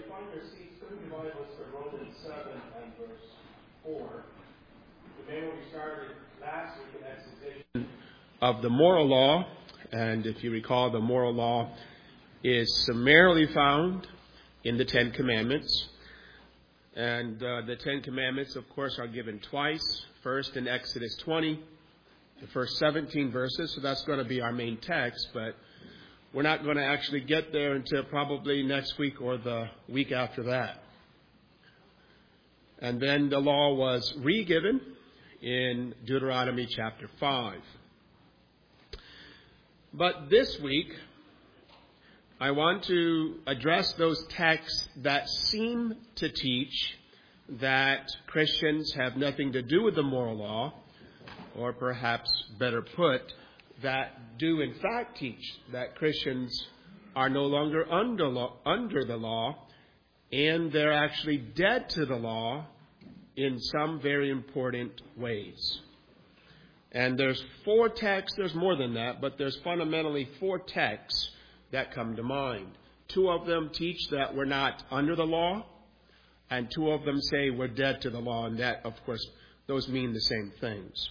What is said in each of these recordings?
find your seats, turn your Bibles to Romans 7 and verse 4. The man we started last week in exposition of the moral law, and if you recall, the moral law is summarily found in the Ten Commandments. And the Ten Commandments, of course, are given twice. First in Exodus 20, the first 17 verses, so that's going to be our main text, but we're not going to actually get there until probably next week or the week after that. And then the law was re-given in Deuteronomy chapter 5. But this week, I want to address those texts that seem to teach that Christians have nothing to do with the moral law, or perhaps better put, that do in fact teach that Christians are no longer under the law, and they're actually dead to the law in some very important ways. And there's four texts, there's more than that, but there's fundamentally four texts that come to mind. Two of them teach that we're not under the law, and two of them say we're dead to the law, and that, of course, those mean the same things.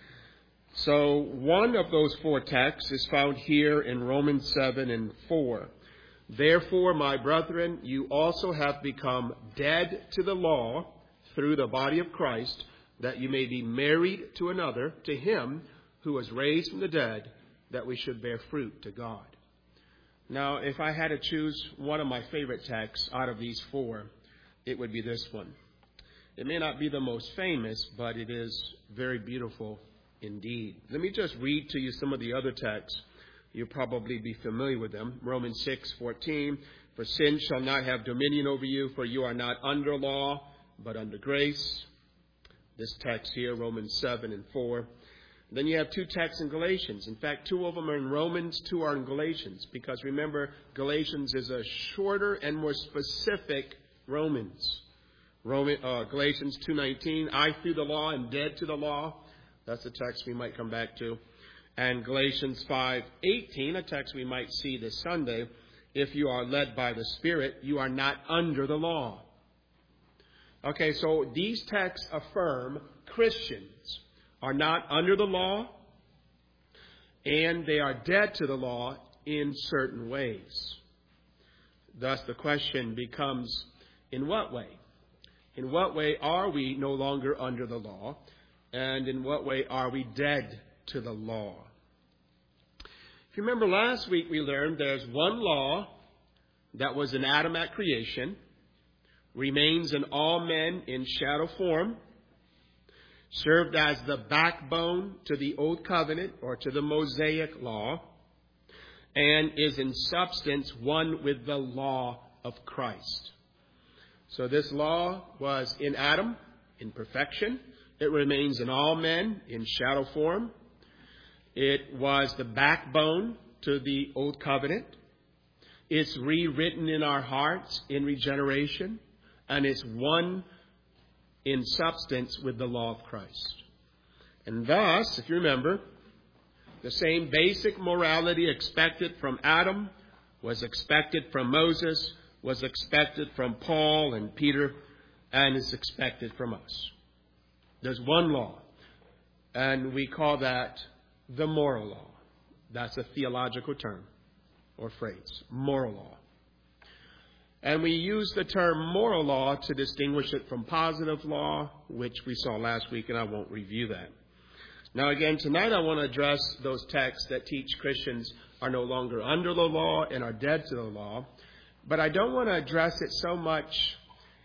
So one of those four texts is found here in Romans 7 and 4. Therefore, my brethren, you also have become dead to the law through the body of Christ, that you may be married to another, to him who was raised from the dead, that we should bear fruit to God. Now, if I had to choose one of my favorite texts out of these four, it would be this one. It may not be the most famous, but it is very beautiful indeed. Let me just read to you some of the other texts. You'll probably be familiar with them. Romans 6:14, for sin shall not have dominion over you, for you are not under law, but under grace. This text here, Romans 7 and 4. Then you have two texts in Galatians. In fact, two of them are in Romans, two are in Galatians. Because remember, Galatians is a shorter and more specific Romans. Galatians 2:19, I through the law am dead to the law. That's a text we might come back to. And Galatians 5:18, a text we might see this Sunday. If you are led by the Spirit, you are not under the law. Okay, so these texts affirm Christians are not under the law, and they are dead to the law in certain ways. Thus the question becomes, in what way? In what way are we no longer under the law? And in what way are we dead to the law? If you remember last week we learned there's one law that was in Adam at creation, remains in all men in shadow form, served as the backbone to the Old Covenant or to the Mosaic law, and is in substance one with the law of Christ. So this law was in Adam in perfection. It remains in all men in shadow form. It was the backbone to the Old Covenant. It's rewritten in our hearts in regeneration. And it's one in substance with the law of Christ. And thus, if you remember, the same basic morality expected from Adam was expected from Moses, was expected from Paul and Peter, and is expected from us. There's one law, and we call that the moral law. That's a theological term or phrase, moral law. And we use the term moral law to distinguish it from positive law, which we saw last week, and I won't review that. Now again, tonight I want to address those texts that teach Christians are no longer under the law and are dead to the law. But I don't want to address it so much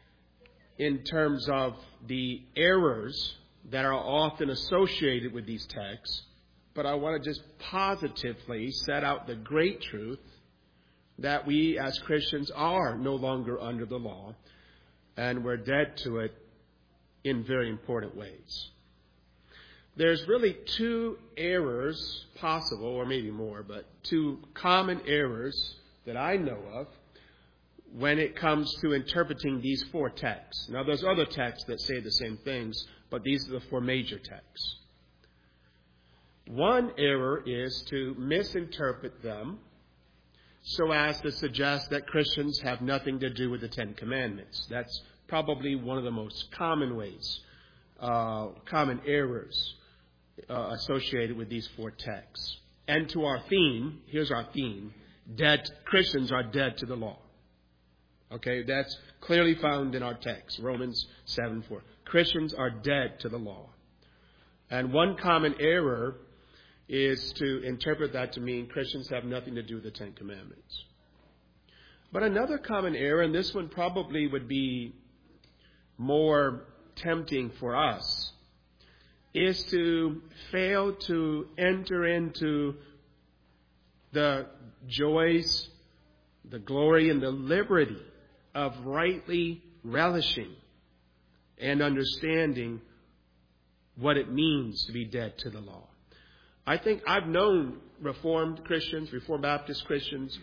in terms of the errors that are often associated with these texts, but I want to just positively set out the great truth that we as Christians are no longer under the law, and we're dead to it in very important ways. There's really two errors possible, or maybe more, but two common errors that I know of when it comes to interpreting these four texts. Now, there's other texts that say the same things, but these are the four major texts. One error is to misinterpret them so as to suggest that Christians have nothing to do with the Ten Commandments. That's probably one of the most common ways, common errors associated with these four texts. And to our theme, here's our theme, Christians are dead to the law. Okay, that's clearly found in our text, Romans 7:4. Christians are dead to the law. And one common error is to interpret that to mean Christians have nothing to do with the Ten Commandments. But another common error, and this one probably would be more tempting for us, is to fail to enter into the joys, the glory, and the liberty of rightly relishing and understanding what it means to be dead to the law. I think I've known Reformed Christians, Reformed Baptist Christians,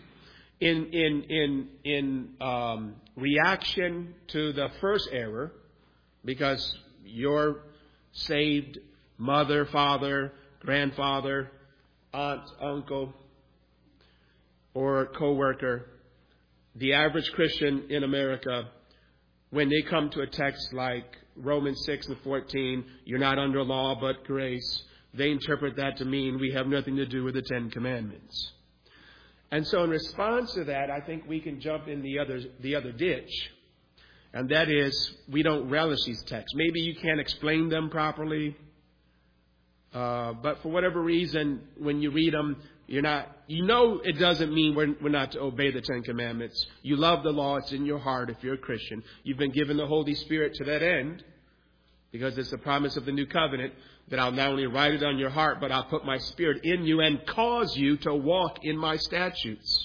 in reaction to the first error, because your saved mother, father, grandfather, aunt, uncle, or co-worker, the average Christian in America, when they come to a text like Romans 6:14, you're not under law but grace, they interpret that to mean we have nothing to do with the Ten Commandments. And so in response to that, I think we can jump in the other ditch. And that is, we don't relish these texts. Maybe you can't explain them properly. But for whatever reason, when you read them, it doesn't mean we're not to obey the Ten Commandments. You love the law. It's in your heart if you're a Christian. You've been given the Holy Spirit to that end, because it's the promise of the new covenant that I'll not only write it on your heart, but I'll put my Spirit in you and cause you to walk in my statutes.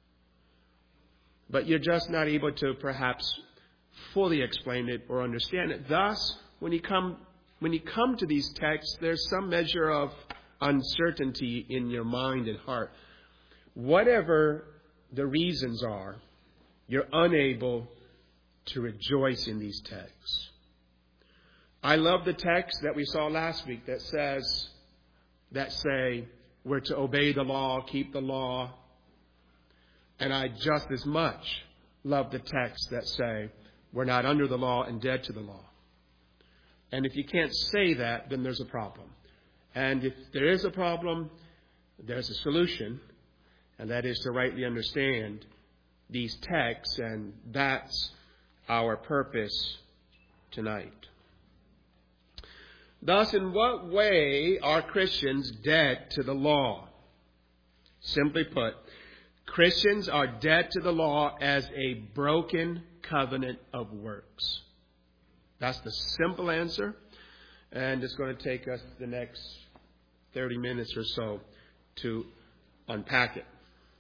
But you're just not able to perhaps fully explain it or understand it. Thus, when you come to these texts, there's some measure of uncertainty in your mind and heart. Whatever the reasons are, you're unable to rejoice in these texts. I love the text that we saw last week that say we're to obey the law, keep the law. And I just as much love the texts that say we're not under the law and dead to the law. And if you can't say that, then there's a problem. And if there is a problem, there's a solution, and that is to rightly understand these texts, and that's our purpose tonight. Thus, in what way are Christians dead to the law? Simply put, Christians are dead to the law as a broken covenant of works. That's the simple answer, and it's going to take us the next 30 minutes or so to unpack it.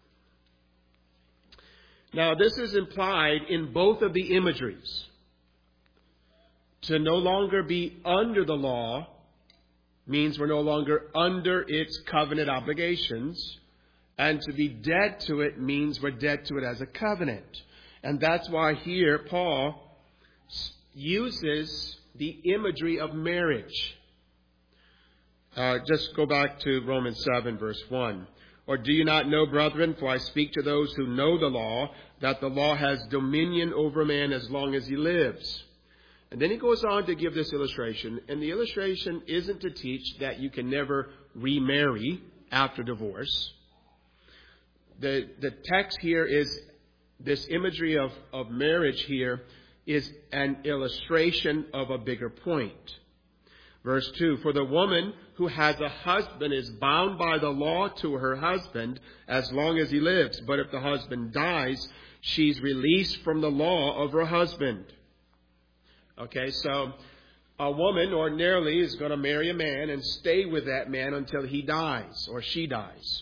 Now, this is implied in both of the imageries. To no longer be under the law means we're no longer under its covenant obligations, and to be dead to it means we're dead to it as a covenant. And that's why here Paul uses the imagery of marriage. Just go back to Romans 7, verse 1. Or do you not know, brethren, for I speak to those who know the law, that the law has dominion over man as long as he lives. And then he goes on to give this illustration. And the illustration isn't to teach that you can never remarry after divorce. The text here is, this imagery of marriage here is an illustration of a bigger point. Verse 2, for the woman who has a husband is bound by the law to her husband as long as he lives. But if the husband dies, she's released from the law of her husband. Okay, so a woman ordinarily is going to marry a man and stay with that man until he dies or she dies.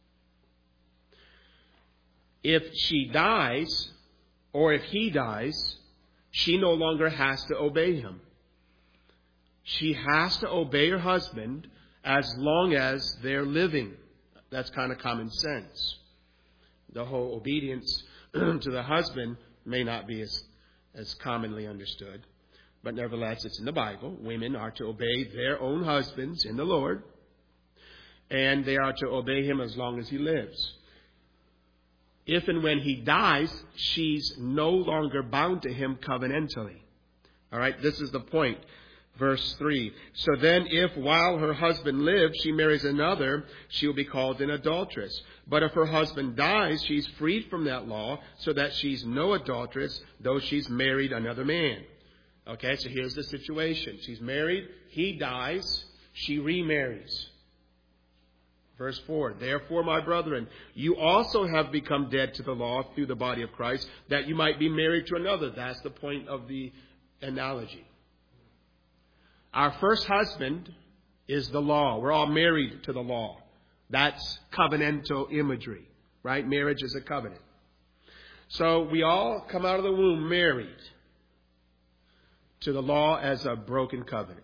If she dies or if he dies, she no longer has to obey him. She has to obey her husband as long as they're living. That's kind of common sense. The whole obedience to the husband may not be as commonly understood. But nevertheless, it's in the Bible. Women are to obey their own husbands in the Lord. And they are to obey him as long as he lives. if and when he dies, she's no longer bound to him covenantally. All right, this is the point. Verse 3. So then if while her husband lives she marries another, she will be called an adulteress. But if her husband dies, she's freed from that law, so that she's no adulteress, though she's married another man. Okay, so here's the situation. She's married, he dies, she remarries. Verse 4, therefore, my brethren, you also have become dead to the law through the body of Christ, that you might be married to another. That's the point of the analogy. Our first husband is the law. We're all married to the law. That's covenantal imagery, right? Marriage is a covenant. So we all come out of the womb married to the law as a broken covenant.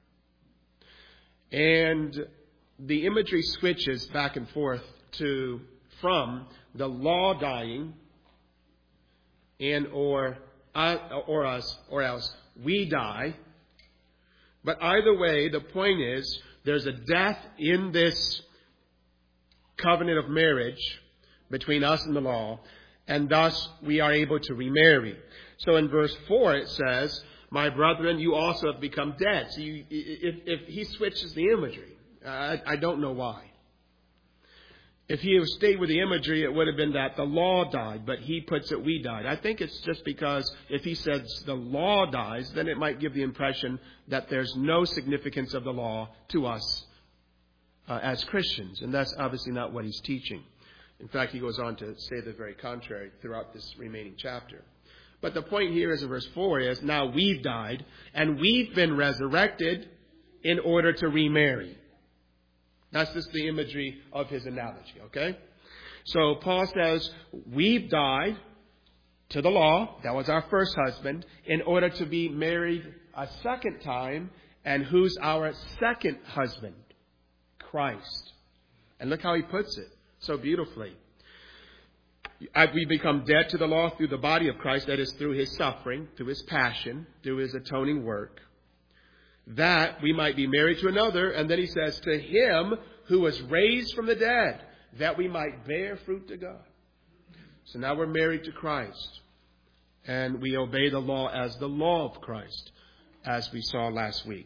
And the imagery switches back and forth from the law dying and or else we die. But either way, the point is there's a death in this covenant of marriage between us and the law, and thus we are able to remarry. So in verse 4 it says, my brethren, you also have become dead. So if he switches the imagery, I don't know why. If he had stayed with the imagery, it would have been that the law died, but he puts it we died. I think it's just because if he says the law dies, then it might give the impression that there's no significance of the law to us as Christians. And that's obviously not what he's teaching. In fact, he goes on to say the very contrary throughout this remaining chapter. But the point here is in verse 4 is, now we've died and we've been resurrected in order to remarry. That's just the imagery of his analogy, okay? So Paul says, we've died to the law, that was our first husband, in order to be married a second time. And who's our second husband? Christ. And look how he puts it so beautifully. We become dead to the law through the body of Christ, that is through his suffering, through his passion, through his atoning work, that we might be married to another. And then he says, to him who was raised from the dead, that we might bear fruit to God. So now we're married to Christ, and we obey the law as the law of Christ, as we saw last week.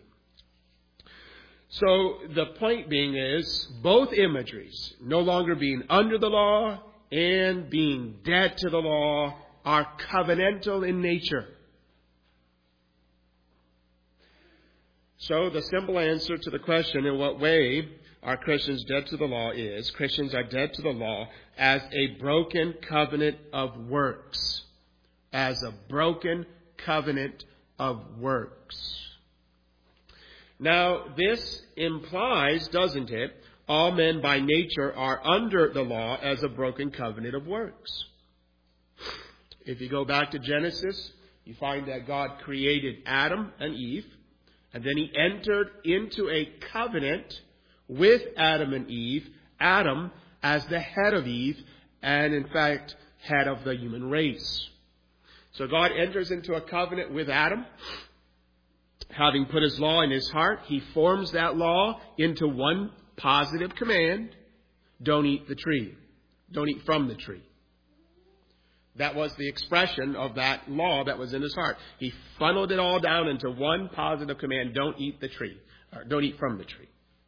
So the point being is, both imageries, no longer being under the law and being dead to the law, are covenantal in nature. So the simple answer to the question, in what way are Christians dead to the law, is Christians are dead to the law as a broken covenant of works. As a broken covenant of works. Now, this implies, doesn't it, all men by nature are under the law as a broken covenant of works. If you go back to Genesis, you find that God created Adam and Eve, and then he entered into a covenant with Adam and Eve, Adam as the head of Eve, and in fact, head of the human race. So God enters into a covenant with Adam. Having put his law in his heart, he forms that law into one positive command: don't eat the tree. Don't eat from the tree. That was the expression of that law that was in his heart. He funneled it all down into one positive command: don't eat the tree, or don't eat from the tree.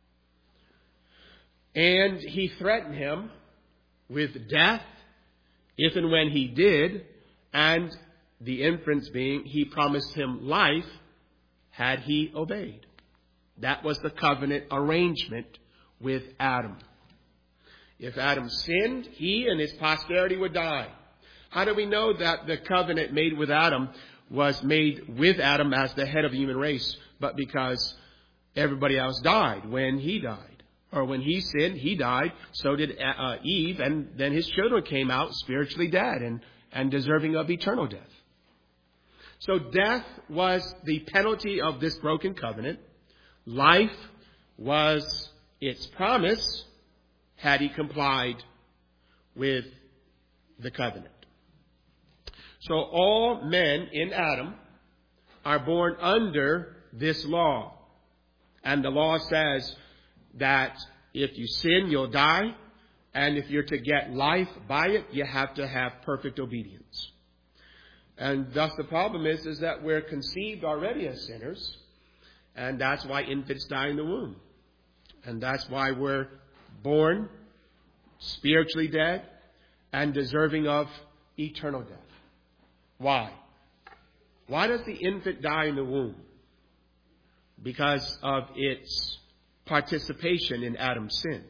And he threatened him with death if and when he did, and the inference being he promised him life had he obeyed. That was the covenant arrangement with Adam. If Adam sinned, he and his posterity would die. How do we know that the covenant made with Adam was made with Adam as the head of the human race, but because everybody else died when he died? Or when he sinned, he died, so did Eve, and then his children came out spiritually dead and deserving of eternal death. So death was the penalty of this broken covenant. Life was its promise had he complied with the covenant. So all men in Adam are born under this law. And the law says that if you sin, you'll die. And if you're to get life by it, you have to have perfect obedience. And thus the problem is that we're conceived already as sinners. And that's why infants die in the womb. And that's why we're born spiritually dead and deserving of eternal death. Why? Why does the infant die in the womb? Because of its participation in Adam's sin.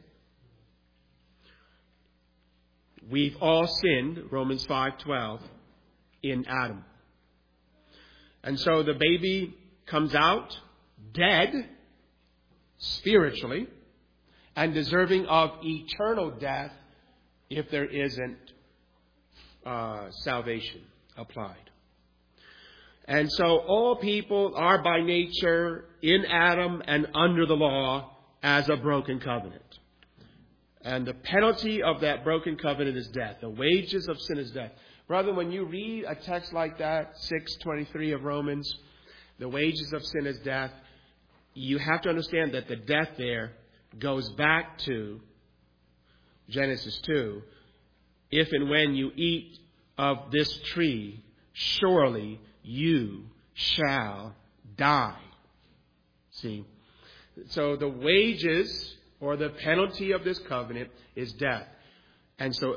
We've all sinned, Romans 5:12, in Adam. And so the baby comes out dead, spiritually, and deserving of eternal death if there isn't salvation applied. And so all people are by nature in Adam and under the law as a broken covenant. And the penalty of that broken covenant is death. The wages of sin is death. Brother, when you read a text like that, 6:23 of Romans, the wages of sin is death, you have to understand that the death there goes back to Genesis 2. If and when you eat of this tree, surely you shall die. See? So the wages or the penalty of this covenant is death. And so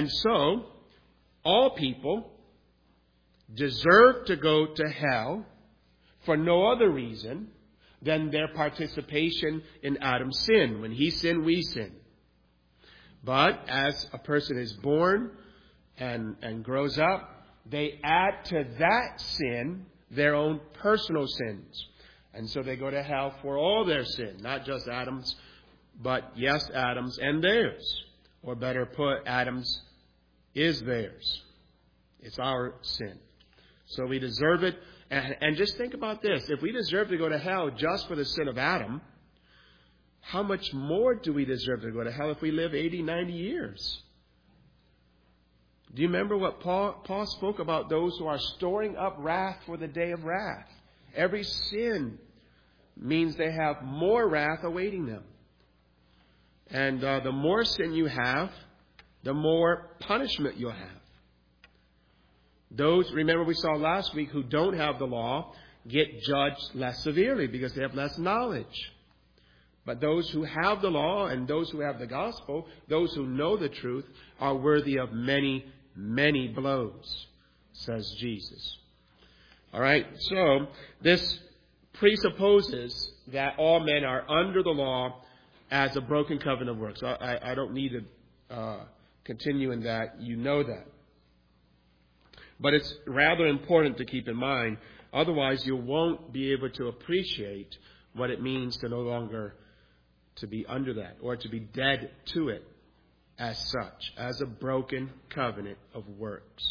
all people deserve to go to hell for no other reason than their participation in Adam's sin. When he sinned, we sin. But as a person is born and grows up, they add to that sin their own personal sins. And so they go to hell for all their sin, not just Adam's, but yes, Adam's and theirs. Or better put, Adam's is theirs. It's our sin. So we deserve it. And just think about this. If we deserve to go to hell just for the sin of Adam, how much more do we deserve to go to hell if we live 80, 90 years? Do you remember what Paul spoke about those who are storing up wrath for the day of wrath? Every sin means they have more wrath awaiting them. And the more sin you have, the more punishment you'll have. Those, remember we saw last week, who don't have the law get judged less severely because they have less knowledge. But those who have the law and those who have the gospel, those who know the truth, are worthy of many, many blows, says Jesus. All right, so this presupposes that all men are under the law as a broken covenant of works. I don't need to continue in that. You know that. But it's rather important to keep in mind. Otherwise, you won't be able to appreciate what it means to no longer to be under that or to be dead to it as such, as a broken covenant of works.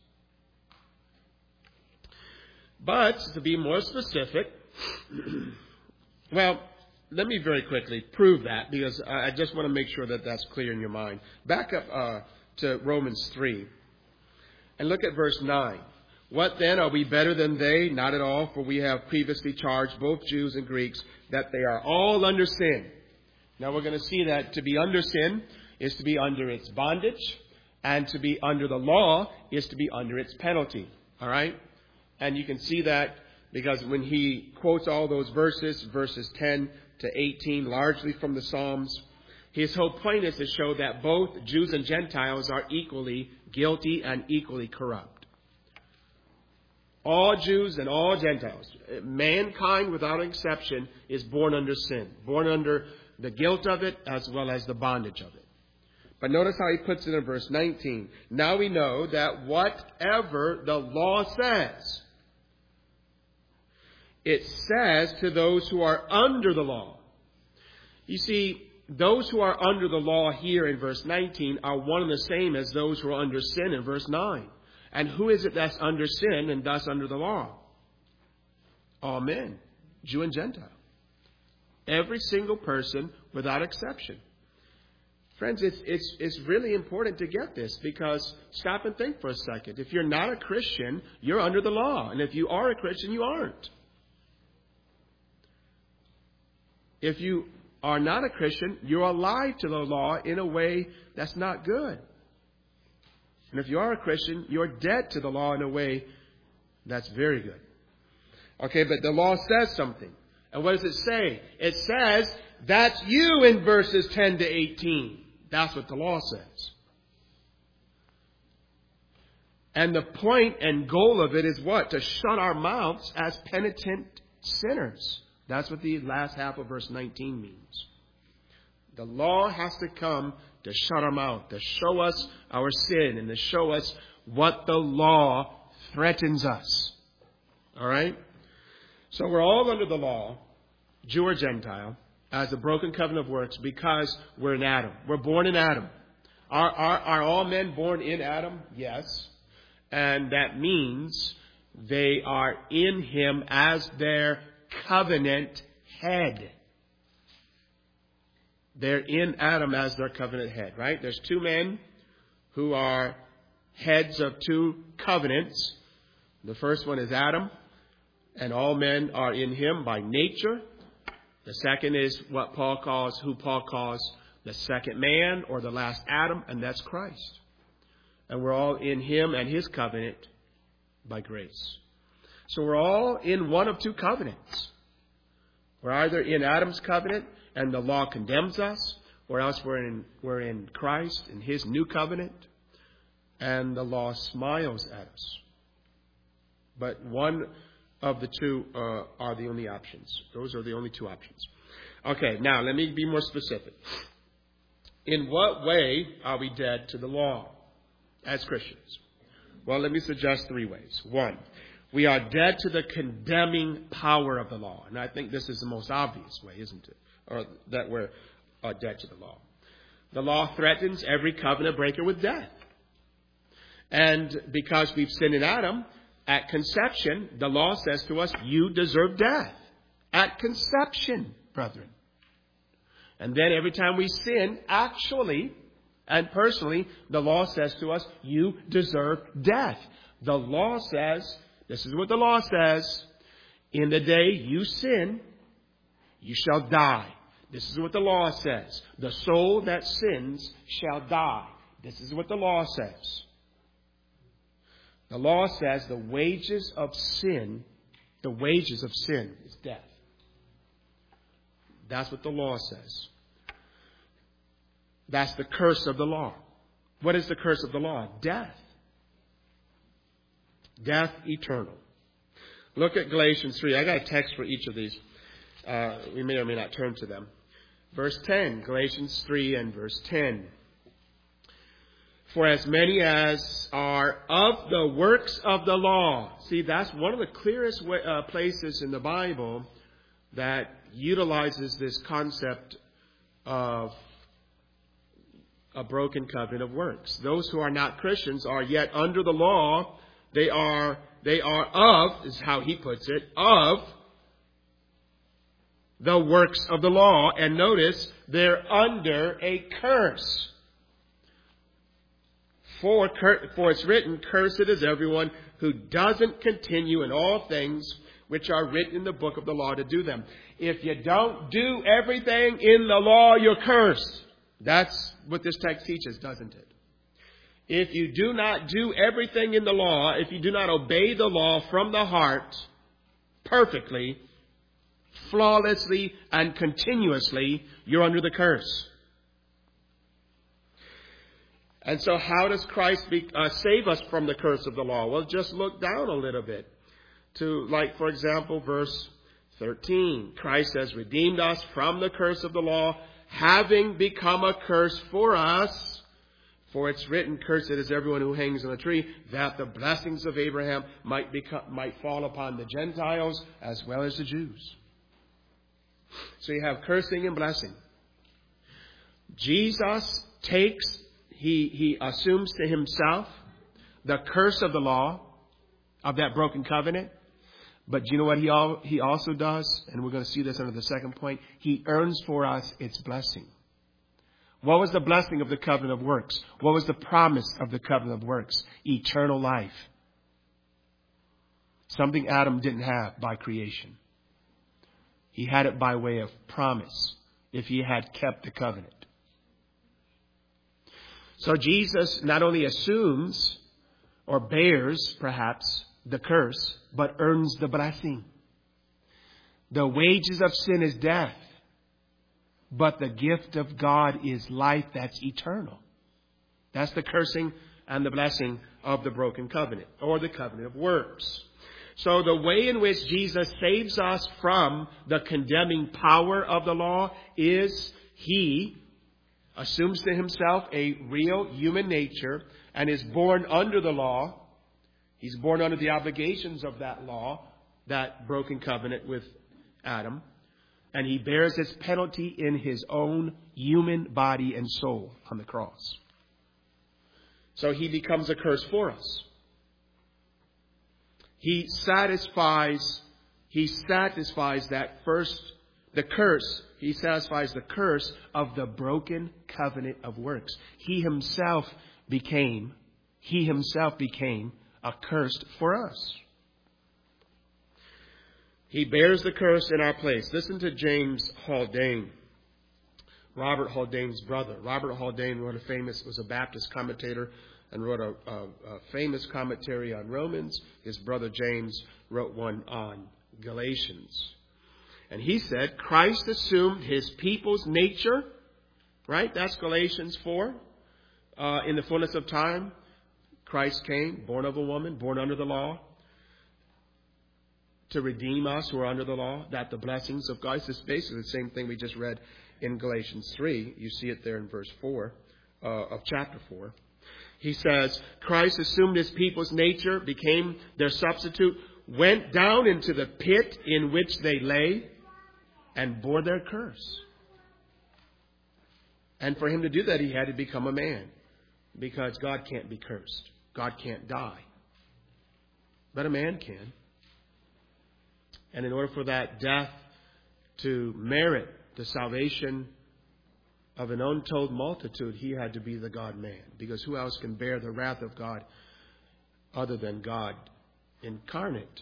But to be more specific, well, let me very quickly prove that because I just want to make sure that that's clear in your mind. Back up to Romans 3. And look at verse 9. What then? Are we better than they? Not at all, for we have previously charged both Jews and Greeks that they are all under sin. Now we're going to see that to be under sin is to be under its bondage, and to be under the law is to be under its penalty. All right? And you can see that because when he quotes all those verses 10 to 18, largely from the Psalms, his whole point is to show that both Jews and Gentiles are equally guilty and equally corrupt. All Jews and all Gentiles, mankind without exception, is born under sin, born under the guilt of it as well as the bondage of it. But notice how he puts it in verse 19. Now we know that whatever the law says, it says to those who are under the law. You see, those who are under the law here in verse 19 are one and the same as those who are under sin in verse 9. And who is it that's under sin and thus under the law? All men, Jew and Gentile. Every single person without exception. Friends, it's really important to get this because stop and think for a second. If you're not a Christian, you're under the law. And if you are a Christian, you aren't. If you are not a Christian, you're alive to the law in a way that's not good. And if you are a Christian, you're dead to the law in a way that's very good. Okay, but the law says something. And what does it say? It says, that's you in verses 10 to 18. That's what the law says. And the point and goal of it is what? To shut our mouths as penitent sinners. That's what the last half of verse 19 means. The law has to come to shut our mouth, to show us our sin, and to show us what the law threatens us. All right? So we're all under the law, Jew or Gentile, as a broken covenant of works because we're in Adam. We're born in Adam. Are all men born in Adam? Yes. And that means they are in him as their covenant head. They're in Adam as their covenant head, right? There's two men who are heads of two covenants. The first one is Adam, and all men are in him by nature. The second is who Paul calls the second man or the last Adam, and that's Christ. And we're all in him and his covenant by grace. So we're all in one of two covenants. We're either in Adam's covenant and the law condemns us, or else we're in Christ, in his new covenant, and the law smiles at us. But one of the two are the only options. Those are the only two options. Okay, now let me be more specific. In what way are we dead to the law as Christians? Well, let me suggest three ways. One, we are dead to the condemning power of the law. And I think this is the most obvious way, isn't it? Or that we're dead to the law. The law threatens every covenant breaker with death. And because we've sinned in Adam, at conception, the law says to us, you deserve death. At conception, brethren. And then every time we sin, actually and personally, the law says to us, you deserve death. The law says, this is what the law says, in the day you sin, you shall die. This is what the law says. The soul that sins shall die. This is what the law says. The law says the wages of sin is death. That's what the law says. That's the curse of the law. What is the curse of the law? Death. Death eternal. Look at Galatians 3. I got a text for each of these. We may or may not turn to them. Verse 10, Galatians 3 and verse 10. For as many as are of the works of the law. See, that's one of the clearest places in the Bible that utilizes this concept of a broken covenant of works. Those who are not Christians are yet under the law. They are of, is how he puts it, of the works of the law. And notice, they're under a curse. For it's written, cursed is everyone who doesn't continue in all things which are written in the book of the law to do them. If you don't do everything in the law, you're cursed. That's what this text teaches, doesn't it? If you do not do everything in the law, if you do not obey the law from the heart perfectly, flawlessly, and continuously, you're under the curse. And so how does Christ save us from the curse of the law? Well, just look down a little bit to, like, for example, verse 13. Christ has redeemed us from the curse of the law, having become a curse for us. For it's written, cursed is everyone who hangs on a tree, that the blessings of Abraham might fall upon the Gentiles as well as the Jews. So you have cursing and blessing. Jesus He assumes to himself the curse of the law, of that broken covenant. But you know what he also does? And we're going to see this under the second point. He earns for us its blessing. What was the blessing of the covenant of works? What was the promise of the covenant of works? Eternal life. Something Adam didn't have by creation. He had it by way of promise. if he had kept the covenant. So Jesus not only assumes or bears, perhaps, the curse, but earns the blessing. The wages of sin is death, but the gift of God is life that's eternal. That's the cursing and the blessing of the broken covenant, or the covenant of works. So the way in which Jesus saves us from the condemning power of the law is he assumes to himself a real human nature and is born under the law. He's born under the obligations of that law, that broken covenant with Adam. And he bears its penalty in his own human body and soul on the cross. So he becomes a curse for us. He satisfies that first, the curse. He satisfies the curse of the broken covenant of works. He himself became accursed for us. He bears the curse in our place. Listen to James Haldane, Robert Haldane's brother. Robert Haldane was a Baptist commentator and wrote a famous commentary on Romans. His brother James wrote one on Galatians. And he said, Christ assumed his people's nature, right? That's Galatians 4. In the fullness of time, Christ came, born of a woman, born under the law, to redeem us who are under the law, that the blessings of God. It's basically the same thing we just read in Galatians 3. You see it there in verse 4 of chapter 4. He says, Christ assumed his people's nature, became their substitute, went down into the pit in which they lay, and bore their curse. And for him to do that, he had to become a man, because God can't be cursed. God can't die. But a man can. And in order for that death to merit the salvation of an untold multitude, he had to be the God-man. Because who else can bear the wrath of God other than God incarnate?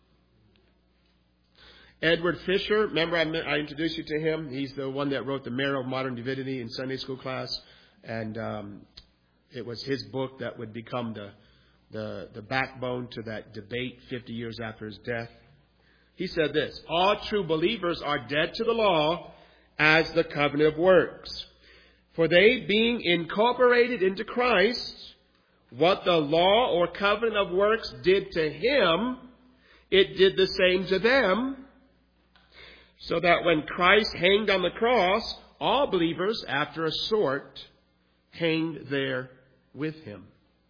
Edward Fisher, remember I introduced you to him? He's the one that wrote The Marrow of Modern Divinity in Sunday school class. And it was his book that would become the backbone to that debate 50 years after his death. He said this: all true believers are dead to the law as the covenant of works. For they, being incorporated into Christ, what the law or covenant of works did to him, it did the same to them. So that when Christ hanged on the cross, all believers, after a sort, hanged there with him.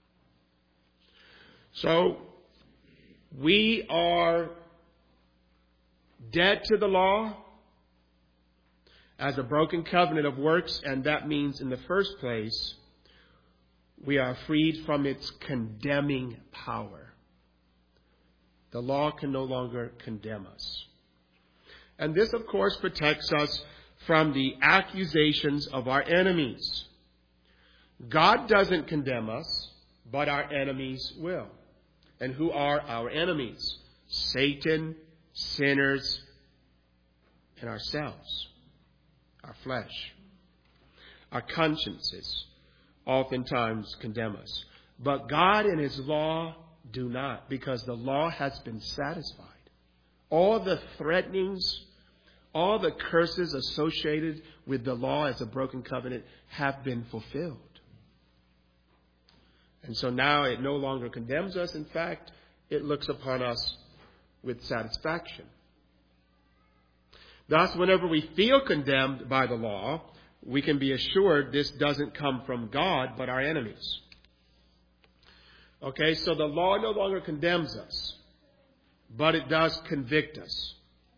So, we are dead to the law as a broken covenant of works, and that means in the first place, we are freed from its condemning power. The law can no longer condemn us. And this, of course, protects us from the accusations of our enemies. God doesn't condemn us, but our enemies will. And who are our enemies? Satan, sinners, and ourselves, our flesh. Our consciences oftentimes condemn us. But God and his law do not, because the law has been satisfied. All the threatenings, all the curses associated with the law as a broken covenant have been fulfilled. And so now it no longer condemns us. In fact, it looks upon us with satisfaction. Thus, whenever we feel condemned by the law, we can be assured this doesn't come from God, but our enemies. Okay, so the law no longer condemns us, but it does convict us.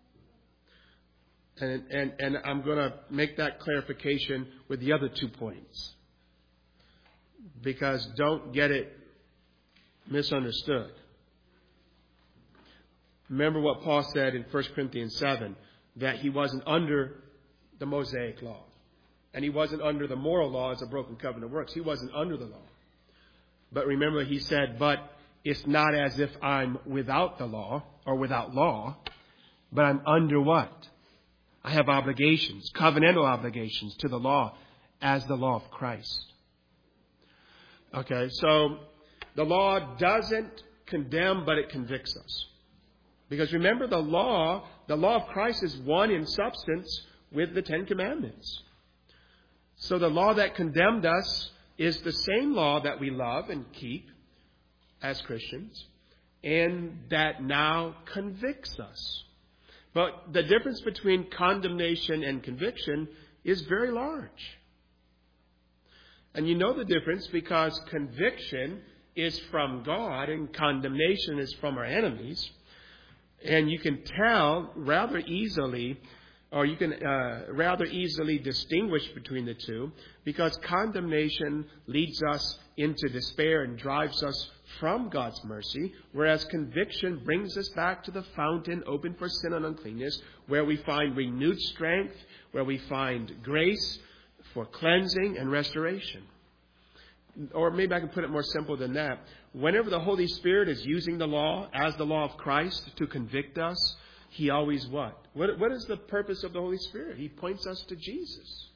And I'm going to make that clarification with the other 2 points. Because don't get it misunderstood. Remember what Paul said in 1 Corinthians 7, that he wasn't under the Mosaic law. And he wasn't under the moral law as a broken covenant of works. He wasn't under the law. But remember, he said, but it's not as if I'm without the law or without law, but I'm under what? I have obligations, covenantal obligations to the law as the law of Christ. Okay, so the law doesn't condemn, but it convicts us. Because remember, the law of Christ is one in substance with the Ten Commandments. So the law that condemned us is the same law that we love and keep as Christians, and that now convicts us. But the difference between condemnation and conviction is very large. And you know the difference because conviction is from God and condemnation is from our enemies. And you can tell rather easily, or you can rather easily distinguish between the two, because condemnation leads us into despair and drives us from God's mercy, whereas conviction brings us back to the fountain open for sin and uncleanness, where we find renewed strength, where we find grace for cleansing and restoration. Or maybe I can put it more simple than that. Whenever the Holy Spirit is using the law as the law of Christ to convict us, He always what? What is the purpose of the Holy Spirit? He points us to Jesus.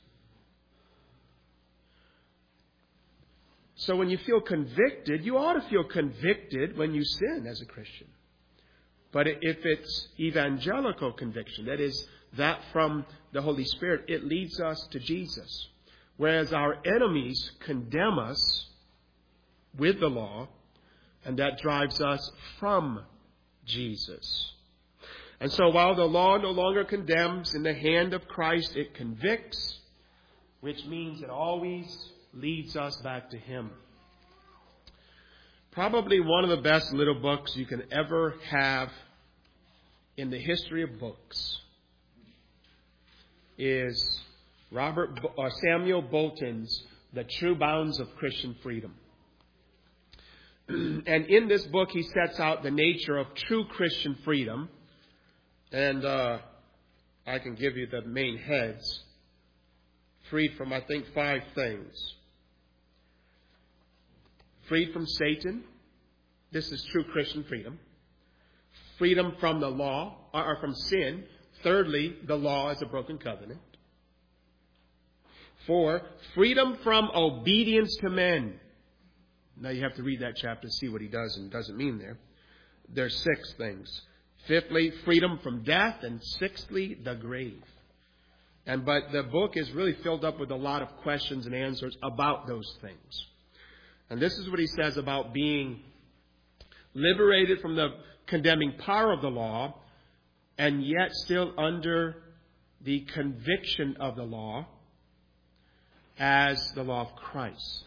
So when you feel convicted, you ought to feel convicted when you sin as a Christian. But if it's evangelical conviction, that is, that from the Holy Spirit, it leads us to Jesus. Whereas our enemies condemn us with the law, and that drives us from Jesus. And so while the law no longer condemns, in the hand of Christ it convicts, which means it always leads us back to Him. Probably one of the best little books you can ever have in the history of books is Samuel Bolton's The True Bounds of Christian Freedom. And in this book, he sets out the nature of true Christian freedom. And I can give you the main heads. Freed from, I think, 5 things. Freed from Satan. This is true Christian freedom. Freedom from the law, or from sin. Thirdly, the law as a broken covenant. 4, freedom from obedience to men. Now you have to read that chapter to see what he does and doesn't mean there. There's 6 things. 5thly, freedom from death. And 6thly, the grave. But the book is really filled up with a lot of questions and answers about those things. And this is what he says about being liberated from the condemning power of the law, and yet still under the conviction of the law as the law of Christ.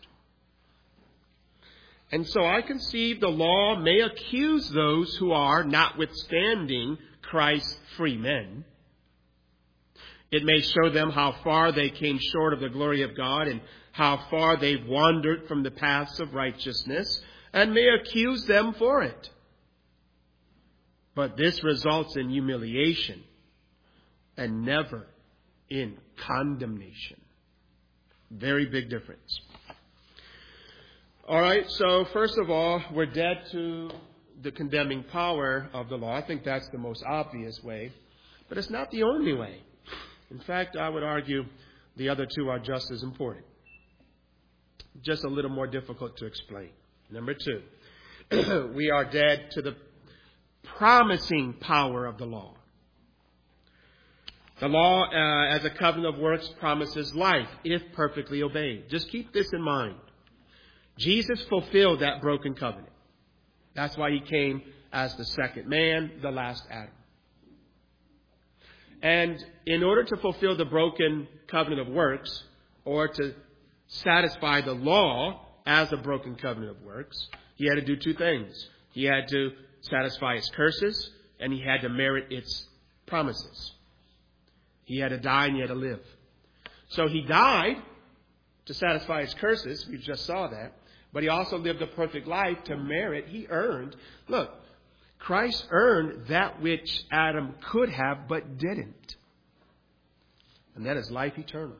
And so I conceive the law may accuse those who are, notwithstanding Christ's free men. It may show them how far they came short of the glory of God and how far they've wandered from the paths of righteousness, and may accuse them for it. But this results in humiliation and never in condemnation. Very big difference. All right, so first of all, we're dead to the condemning power of the law. I think that's the most obvious way, but it's not the only way. In fact, I would argue the other 2 are just as important. Just a little more difficult to explain. Number 2, we are dead to the promising power of the law. The law, as a covenant of works, promises life if perfectly obeyed. Just keep this in mind. Jesus fulfilled that broken covenant. That's why He came as the second man, the last Adam. And in order to fulfill the broken covenant of works, or to satisfy the law as a broken covenant of works, He had to do 2 things. He had to satisfy its curses, and He had to merit its promises. He had to die and He had to live. So He died to satisfy His curses. We just saw that. But He also lived a perfect life to merit. He earned. Look, Christ earned that which Adam could have but didn't. And that is life eternal.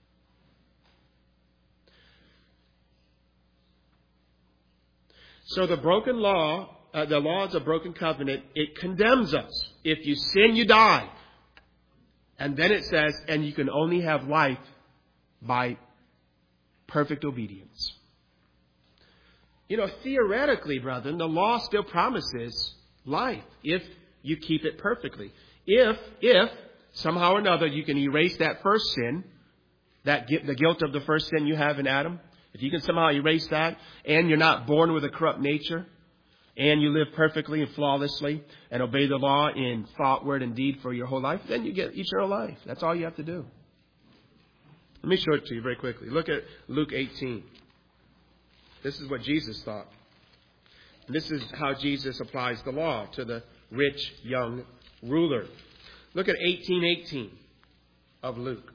So the broken law, the law is a broken covenant. It condemns us. If you sin, you die. And then it says, and you can only have life by perfect obedience. You know, theoretically, brethren, the law still promises life if you keep it perfectly. If somehow or another you can erase that first sin, the guilt of the first sin you have in Adam, if you can somehow erase that, and you're not born with a corrupt nature, and you live perfectly and flawlessly and obey the law in thought, word, and deed for your whole life, then you get eternal life. That's all you have to do. Let me show it to you very quickly. Look at Luke 18. This is what Jesus thought. And this is how Jesus applies the law to the rich young ruler. Look at 18:18 of Luke.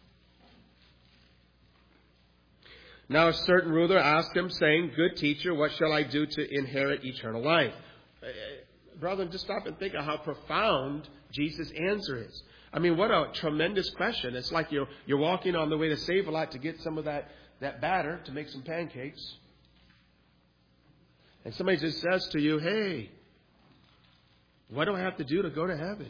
Now a certain ruler asked him, saying, Good teacher, what shall I do to inherit eternal life? Brother, just stop and think of how profound Jesus' answer is. I mean, what a tremendous question. It's like you're walking on the way to Save-A-Lot to get some of that batter to make some pancakes. And somebody just says to you, hey, what do I have to do to go to heaven?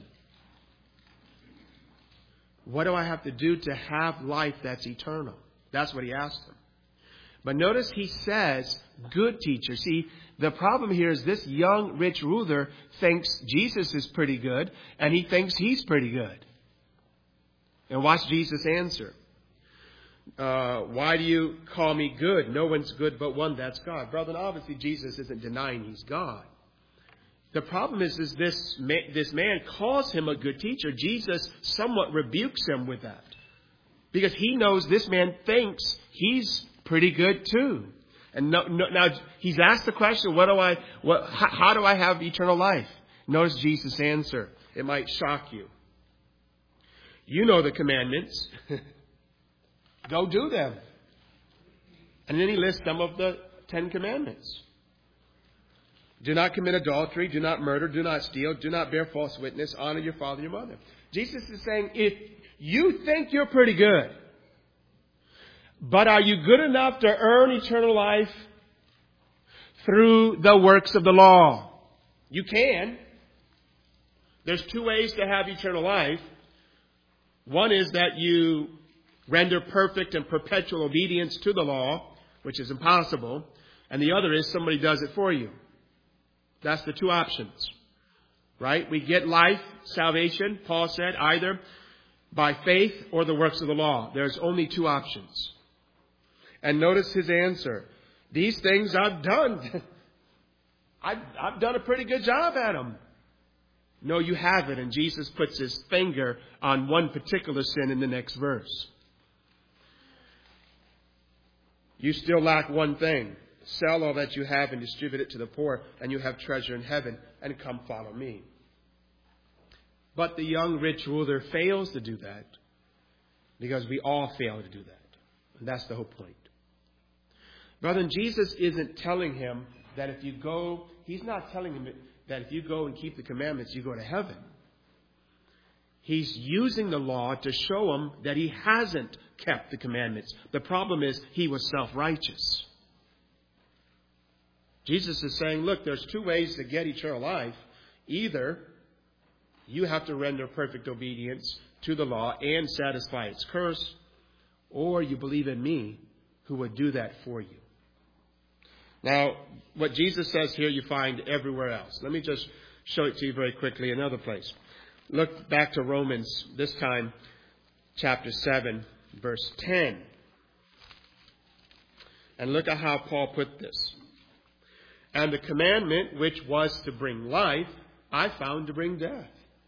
What do I have to do to have life that's eternal? That's what he asked him. But notice he says, good teacher. See, the problem here is this young rich ruler thinks Jesus is pretty good, and he thinks he's pretty good. And watch Jesus answer. Why do you call me good? No one's good but one, that's God. Brother, obviously Jesus isn't denying he's God. The problem is this man calls him a good teacher. Jesus somewhat rebukes him with that. Because he knows this man thinks he's pretty good too. And now he's asked the question, how do I have eternal life? Notice Jesus' answer. It might shock you. You know the commandments. Go do them. And then he lists some of the 10 commandments. Do not commit adultery, do not murder, do not steal, do not bear false witness, honor your father and your mother. Jesus is saying, if you think you're pretty good, but are you good enough to earn eternal life through the works of the law? You can. There's two ways to have eternal life. One is that you render perfect and perpetual obedience to the law, which is impossible. And the other is somebody does it for you. That's the two options. Right? We get life, salvation, Paul said, either by faith or the works of the law. There's only two options. And notice his answer. These things I've done. I've done a pretty good job at them. No, you haven't. And Jesus puts his finger on one particular sin in the next verse. You still lack one thing. Sell all that you have and distribute it to the poor, and you have treasure in heaven, and come follow me. But the young rich ruler fails to do that, because we all fail to do that. And that's the whole point. Brother, Jesus isn't telling him that if you go, he's not telling him that if you go and keep the commandments, you go to heaven. He's using the law to show him that he hasn't kept the commandments. The problem is he was self-righteous. Jesus is saying, look, there's two ways to get eternal life. Either you have to render perfect obedience to the law and satisfy its curse, or you believe in me who would do that for you. Now, what Jesus says here you find everywhere else. Let me just show it to you very quickly another place. Look back to Romans, this time chapter 7, verse 10. And look at how Paul put this. And the commandment which was to bring life, I found to bring death.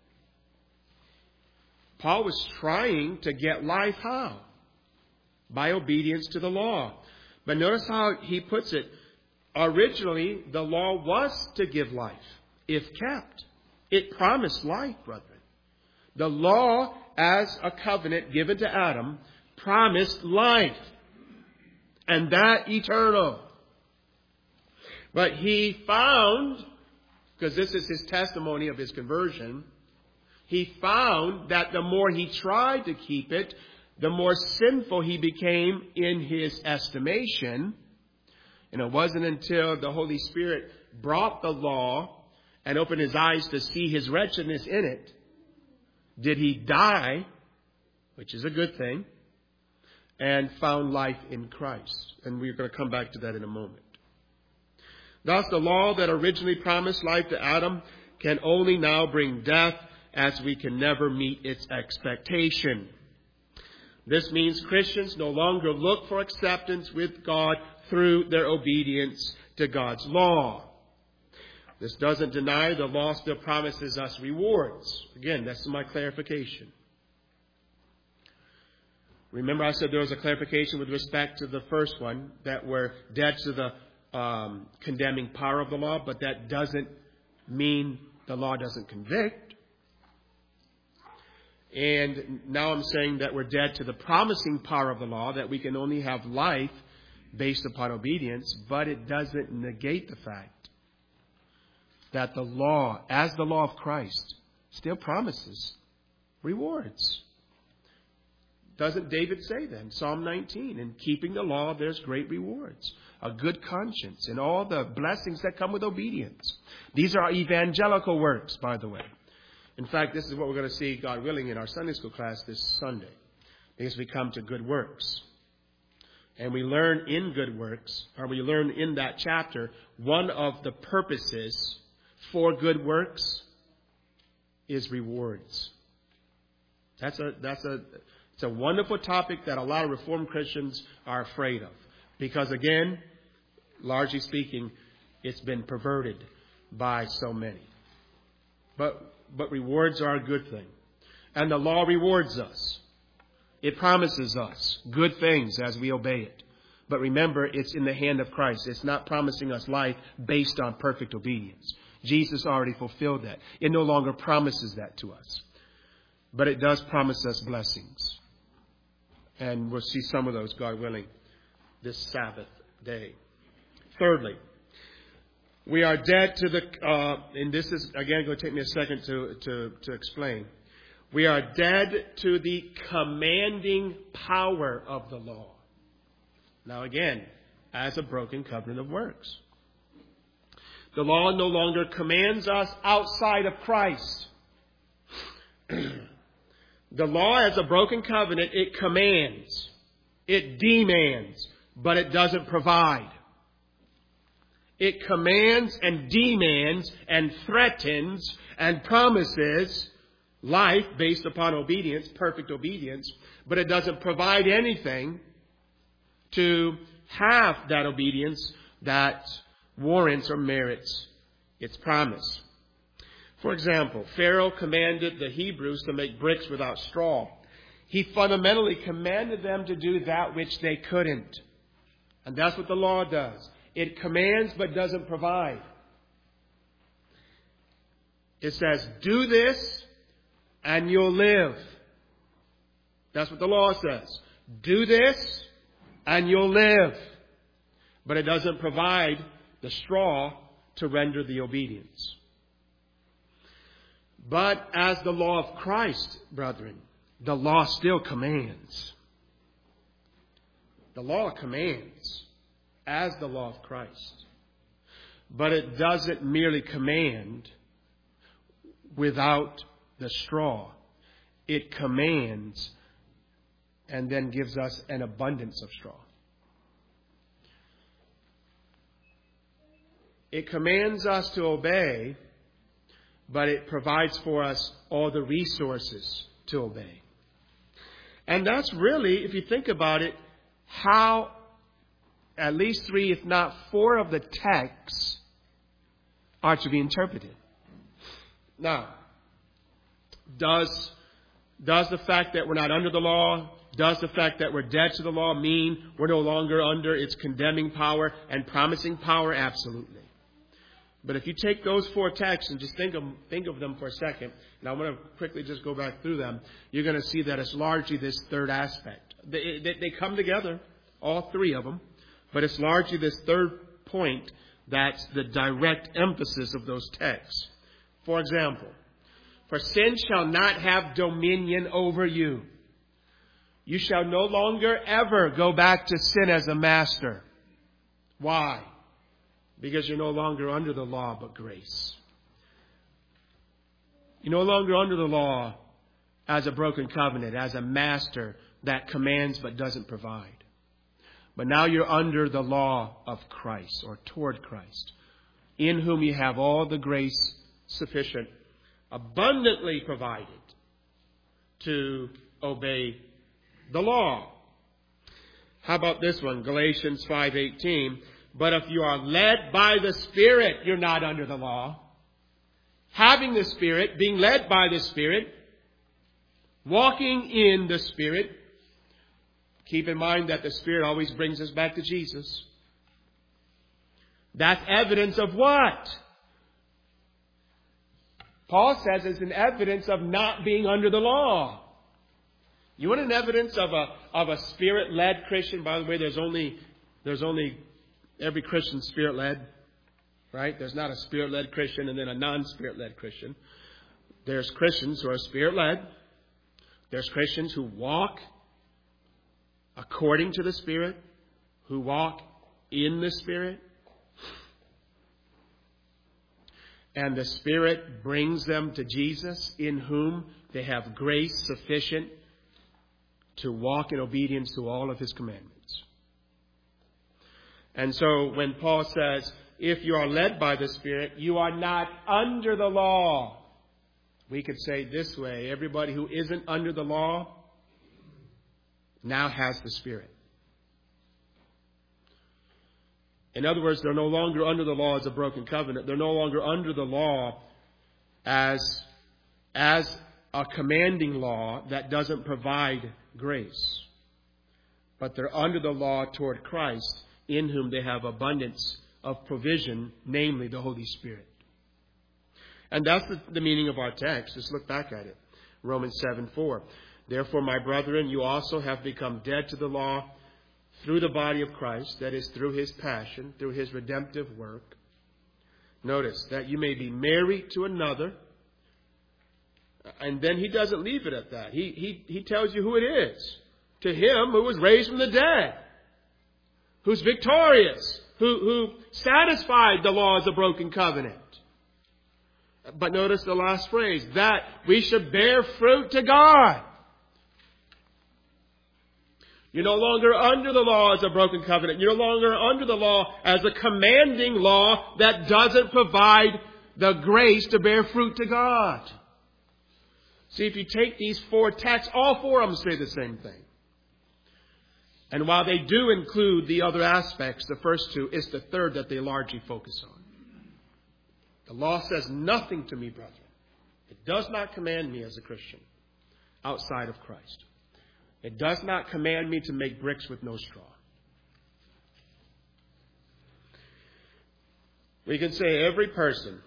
Paul was trying to get life how? By obedience to the law. But notice how he puts it. Originally, the law was to give life, if kept. It promised life, brethren. The law, as a covenant given to Adam, promised life. And that eternal. But he found, because this is his testimony of his conversion, he found that the more he tried to keep it, the more sinful he became in his estimation. And it wasn't until the Holy Spirit brought the law and opened his eyes to see his wretchedness in it, did he die which is a good thing, and found life in Christ. And we're going to come back to that in a moment. Thus, the law that originally promised life to Adam can only now bring death, as we can never meet its expectation. This means Christians no longer look for acceptance with God through their obedience to God's law. This doesn't deny the law still promises us rewards. Again, that's my clarification. Remember I said there was a clarification with respect to the first one, that we're dead to the condemning power of the law, but that doesn't mean the law doesn't convict. And now I'm saying that we're dead to the promising power of the law, that we can only have life based upon obedience, but it doesn't negate the fact that the law, as the law of Christ, still promises rewards. Doesn't David say that in Psalm 19? In keeping the law, there's great rewards, a good conscience, and all the blessings that come with obedience. These are evangelical works, by the way. In fact, this is what we're going to see, God willing, in our Sunday school class this Sunday, because we come to good works. And we learn in good works, or we learn in that chapter, one of the purposes for good works is rewards. It's a wonderful topic that a lot of Reformed Christians are afraid of. Because again, largely speaking, it's been perverted by so many. But rewards are a good thing. And the law rewards us. It promises us good things as we obey it. But remember, it's in the hand of Christ. It's not promising us life based on perfect obedience. Jesus already fulfilled that. It no longer promises that to us. But it does promise us blessings. And we'll see some of those, God willing, this Sabbath day. Thirdly, we are dead to the, and this is, again, going to take me a second to explain. We are dead to the commanding power of the law. Now again, as a broken covenant of works. The law no longer commands us outside of Christ. The law as a broken covenant, it commands, it demands, but it doesn't provide. It commands and demands and threatens and promises life based upon obedience, perfect obedience, but it doesn't provide anything to have that obedience that warrants or merits its promise. For example, Pharaoh commanded the Hebrews to make bricks without straw. He fundamentally commanded them to do that which they couldn't. And that's what the law does. It commands but doesn't provide. It says, do this and you'll live. That's what the law says. Do this and you'll live. But it doesn't provide the straw to render the obedience. But as the law of Christ, brethren, the law still commands. The law commands as the law of Christ. But it doesn't merely command without the straw. It commands and then gives us an abundance of straw. It commands us to obey, but it provides for us all the resources to obey. And that's really, if you think about it, how at least 3, if not 4 of the texts are to be interpreted. Now, does the fact that we're not under the law, does the fact that we're dead to the law mean we're no longer under its condemning power and promising power? Absolutely. But if you take those 4 texts and just think of them for a second, and I'm going to quickly just go back through them, you're going to see that it's largely this third aspect. They come together, all 3 of them, but it's largely this third point that's the direct emphasis of those texts. For example, for sin shall not have dominion over you. You shall no longer ever go back to sin as a master. Why? Because you're no longer under the law but grace. You're no longer under the law as a broken covenant, as a master that commands but doesn't provide. But now you're under the law of Christ, or toward Christ, in whom you have all the grace sufficient, abundantly provided to obey the law. How about this one? Galatians 5:18. But if you are led by the Spirit, you're not under the law. Having the Spirit, being led by the Spirit, walking in the Spirit. Keep in mind that the Spirit always brings us back to Jesus. That's evidence of what? Paul says it's an evidence of not being under the law. You want an evidence of a Spirit-led Christian? By the way, there's only every Christian Spirit-led, right? There's not a Spirit-led Christian and then a non-Spirit-led Christian. There's Christians who are Spirit-led. There's Christians who walk according to the Spirit, who walk in the Spirit. And the Spirit brings them to Jesus, in whom they have grace sufficient to walk in obedience to all of His commandments. And so when Paul says, if you are led by the Spirit, you are not under the law. We could say this way: everybody who isn't under the law now has the Spirit. In other words, they're no longer under the law as a broken covenant. They're no longer under the law as a commanding law that doesn't provide grace. But they're under the law toward Christ, in whom they have abundance of provision, namely the Holy Spirit. And that's the meaning of our text. Just look back at it. Romans 7:4. Therefore, my brethren, you also have become dead to the law through the body of Christ, that is, through His passion, through His redemptive work. Notice that you may be married to another. And then he doesn't leave it at that. He tells you who it is. To Him who was raised from the dead, who's victorious, who satisfied the law as a broken covenant. But notice the last phrase, that we should bear fruit to God. You're no longer under the law as a broken covenant. You're no longer under the law as a commanding law that doesn't provide the grace to bear fruit to God. See, if you take these four texts, all four of them say the same thing. And while they do include the other aspects, the first two, it's the third that they largely focus on. The law says nothing to me, brethren. It does not command me as a Christian outside of Christ. It does not command me to make bricks with no straw. We can say every person,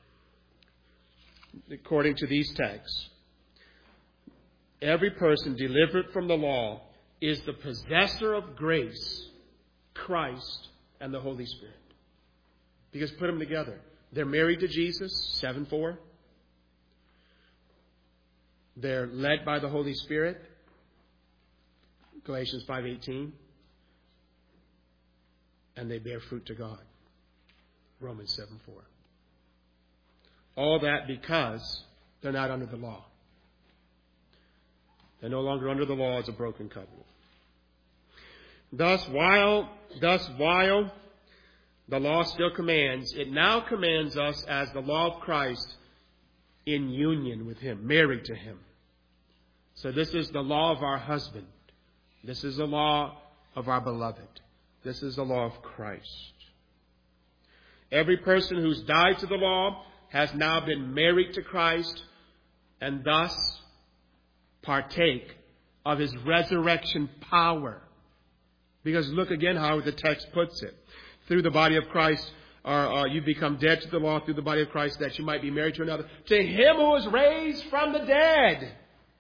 according to these texts, every person delivered from the law is the possessor of grace, Christ, and the Holy Spirit. Because put them together. They're married to Jesus, 7:4. They're led by the Holy Spirit, Galatians 5:18. And they bear fruit to God, Romans 7:4. All that because they're not under the law. They're no longer under the law as a broken covenant. Thus, while the law still commands, it now commands us as the law of Christ in union with Him, married to Him. So this is the law of our husband. This is the law of our beloved. This is the law of Christ. Every person who's died to the law has now been married to Christ and thus partake of His resurrection power. Because look again how the text puts it. Through the body of Christ, you become dead to the law through the body of Christ, that you might be married to another. To Him who was raised from the dead.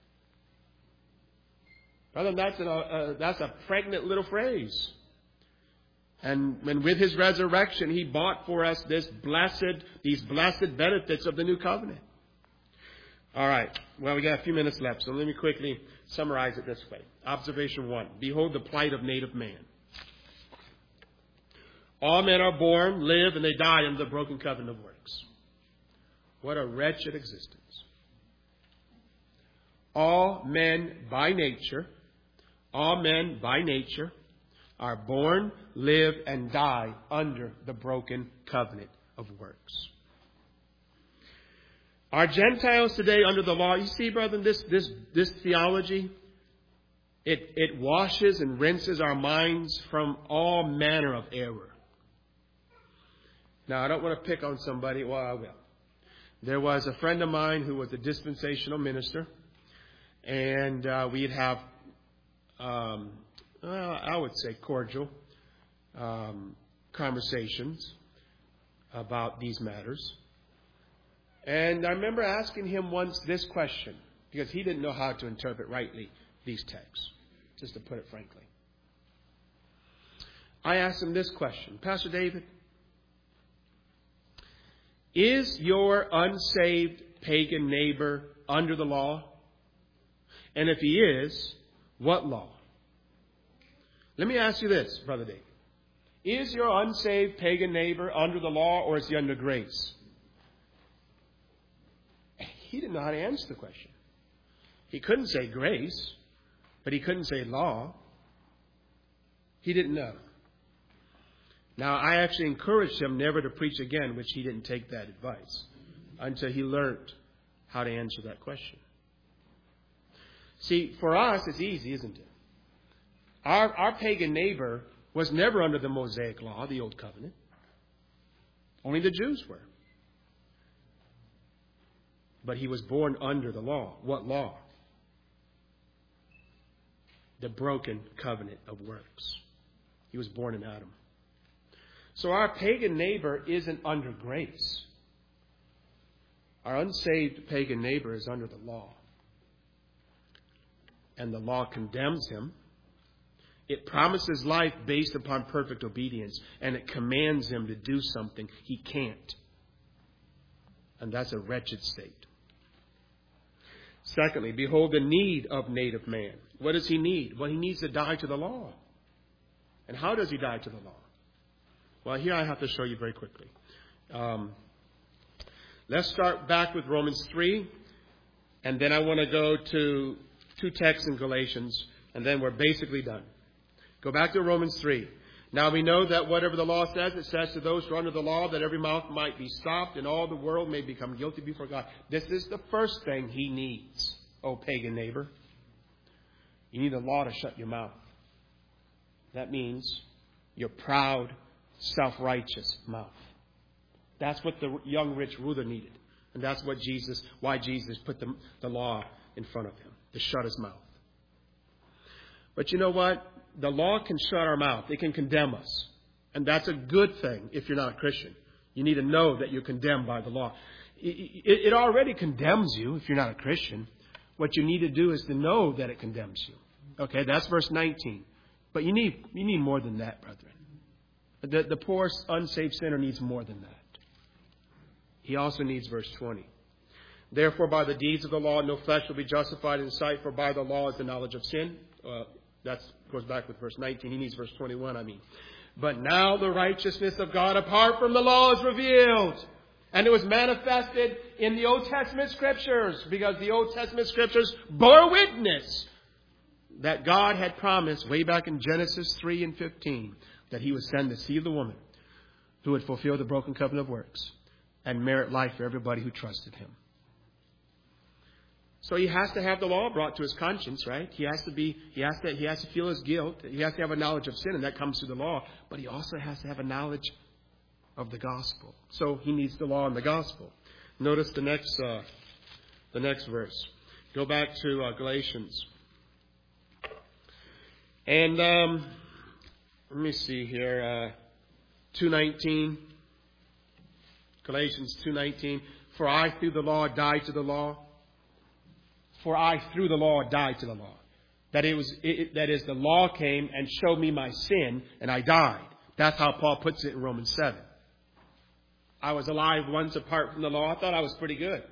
Brother, that's a pregnant little phrase. And with His resurrection, He bought for us these blessed benefits of the new covenant. All right. Well, we got a few minutes left, so let me quickly summarize it this way. Observation 1. Behold the plight of native man. All men are born, live, and they die under the broken covenant of works. What a wretched existence. all men by nature are born, live, and die under the broken covenant of works. Are Gentiles today under the law? You see, brethren, this theology, it washes and rinses our minds from all manner of error. Now, I don't want to pick on somebody. Well, I will. There was a friend of mine who was a dispensational minister, and we'd have, I would say, cordial conversations about these matters. And I remember asking him once this question, because he didn't know how to interpret rightly these texts, just to put it frankly. I asked him this question: Pastor David, is your unsaved pagan neighbor under the law? And if he is, what law? Let me ask you this, Brother David. Is your unsaved pagan neighbor under the law, or is he under grace? He didn't know how to answer the question. He couldn't say grace, but he couldn't say law. He didn't know. Now, I actually encouraged him never to preach again, which he didn't take that advice until he learned how to answer that question. See, for us, it's easy, isn't it? Our pagan neighbor was never under the Mosaic law, the Old Covenant. Only the Jews were. But he was born under the law. What law? The broken covenant of works. He was born in Adam. So our pagan neighbor isn't under grace. Our unsaved pagan neighbor is under the law. And the law condemns him. It promises life based upon perfect obedience. And it commands him to do something he can't. And that's a wretched state. Secondly, behold the need of native man. What does he need? Well, he needs to die to the law. And how does he die to the law? Well, here I have to show you very quickly. Let's start back with Romans 3. And then I want to go to 2 texts in Galatians. And then we're basically done. Go back to Romans 3. Now we know that whatever the law says, it says to those who are under the law that every mouth might be stopped and all the world may become guilty before God. This is the first thing he needs, oh pagan neighbor. You need a law to shut your mouth. That means your proud, self-righteous mouth. That's what the young rich ruler needed. And that's why Jesus put the law in front of him, to shut his mouth. But you know what? The law can shut our mouth. It can condemn us. And that's a good thing if you're not a Christian. You need to know that you're condemned by the law. It already condemns you if you're not a Christian. What you need to do is to know that it condemns you. Okay, that's verse 19. But you need more than that, brethren. The poor, unsaved sinner needs more than that. He also needs verse 20. Therefore, by the deeds of the law, no flesh will be justified in sight, for by the law is the knowledge of sin. That goes back with verse 19. He needs verse 21, But now the righteousness of God apart from the law is revealed. And it was manifested in the Old Testament Scriptures, because the Old Testament Scriptures bore witness that God had promised way back in Genesis 3 and 15 that he would send the seed of the woman who would fulfill the broken covenant of works and merit life for everybody who trusted him. So he has to have the law brought to his conscience, right? He has to feel his guilt. He has to have a knowledge of sin, and that comes through the law. But he also has to have a knowledge of the gospel. So he needs the law and the gospel. Notice the next verse. Go back to Galatians. And let me see here. 2:19. Galatians 2:19. For I through the law died to the law. For I through the law died to the law. That is, the law came and showed me my sin, and I died. That's how Paul puts it in Romans 7. I was alive once apart from the law. I thought I was pretty good.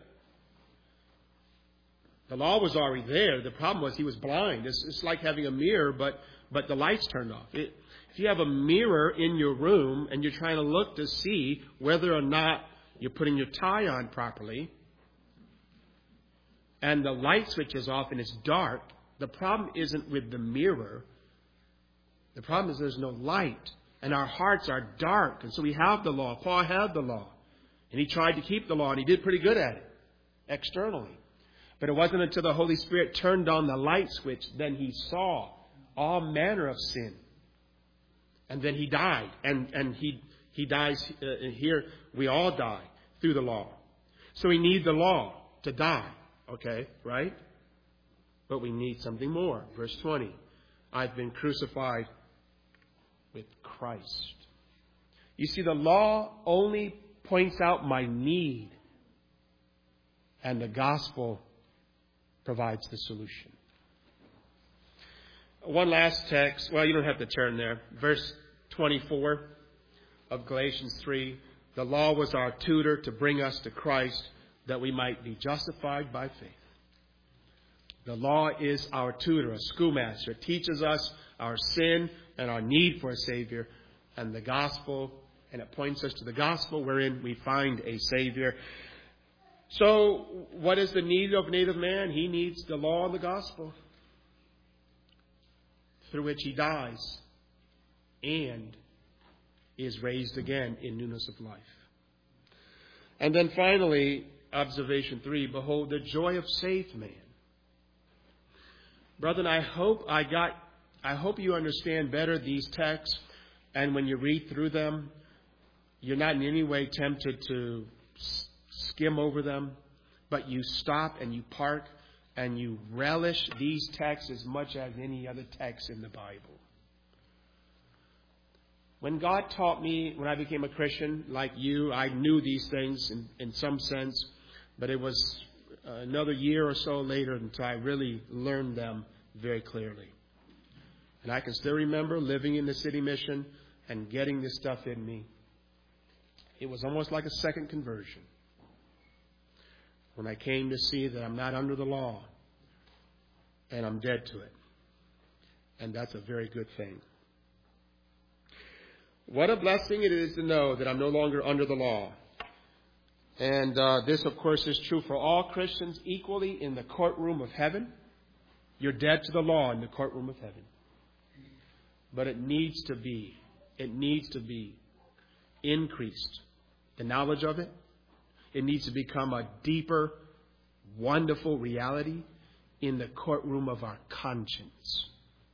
The law was already there. The problem was he was blind. It's like having a mirror, but the lights turned off. If you have a mirror in your room and you're trying to look to see whether or not you're putting your tie on properly, and the light switch is off and it's dark, the problem isn't with the mirror. The problem is there's no light. And our hearts are dark. And so we have the law. Paul had the law. And he tried to keep the law, and he did pretty good at it externally. But it wasn't until the Holy Spirit turned on the light switch, then he saw all manner of sin. And then he died. And he dies here. We all die through the law. So we need the law to die. Okay, right? But we need something more. Verse 20. I've been crucified with Christ. You see, the law only points out my need, and the gospel provides the solution. One last text. Well, you don't have to turn there. Verse 24 of Galatians 3. The law was our tutor to bring us to Christ, that we might be justified by faith. The law is our tutor, a schoolmaster. It teaches us our sin and our need for a Savior, and the gospel, and it points us to the gospel wherein we find a Savior. So, what is the need of native man? He needs the law and the gospel, through which he dies and is raised again in newness of life. And then finally, observation 3, behold the joy of saved man. Brethren, I hope you understand better these texts, and when you read through them, you're not in any way tempted to skim over them, but you stop and you park and you relish these texts as much as any other text in the Bible. When God taught me, when I became a Christian, like you, I knew these things in some sense, but it was another year or so later until I really learned them very clearly. And I can still remember living in the city mission and getting this stuff in me. It was almost like a second conversion when I came to see that I'm not under the law and I'm dead to it. And that's a very good thing. What a blessing it is to know that I'm no longer under the law. And this, of course, is true for all Christians equally in the courtroom of heaven. You're dead to the law in the courtroom of heaven. But it needs to be increased. The knowledge of it. It needs to become a deeper, wonderful reality in the courtroom of our conscience.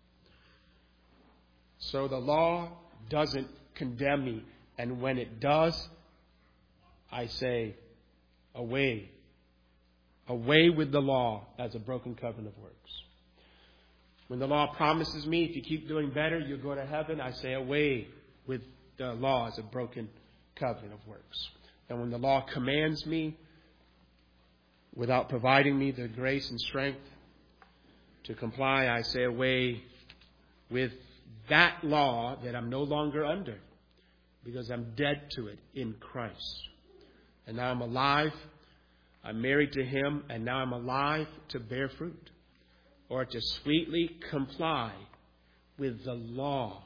So the law doesn't condemn me. And when it does, I say, away. Away with the law as a broken covenant of works. When the law promises me, if you keep doing better, you'll go to heaven, I say, away with the law as a broken covenant of works. And when the law commands me, without providing me the grace and strength to comply, I say, away with that law that I'm no longer under, because I'm dead to it in Christ. And now I'm alive. I'm married to Him, and now I'm alive to bear fruit, or to sweetly comply with the law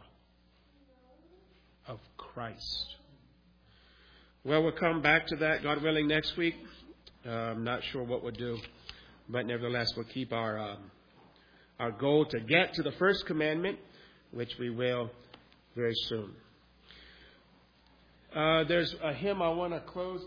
of Christ. Well, we'll come back to that, God willing, next week. I'm not sure what we'll do, but nevertheless, we'll keep our goal to get to the first commandment, which we will very soon. There's a hymn I want to close